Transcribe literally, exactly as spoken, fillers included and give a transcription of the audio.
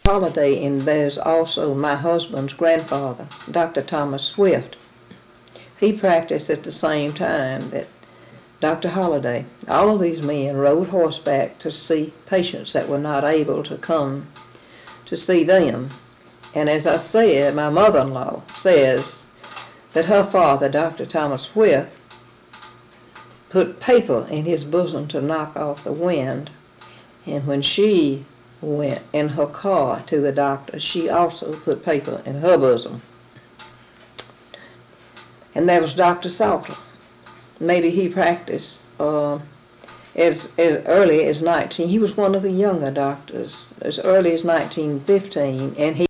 Holliday, and there's also my husband's grandfather, Doctor Thomas Swift. He practiced at the same time that Doctor Holliday. All of these men rode horseback to see patients that were not able to come to see them. And as I said, my mother-in-law says that her father, Doctor Thomas Swift, put paper in his bosom to knock off the wind. And when she went in her car to the doctor, she also put paper in her bosom. And that was Doctor Salter. Maybe he practiced uh, as, as early as nineteen. He was one of the younger doctors, as early as nineteen fifteen, and he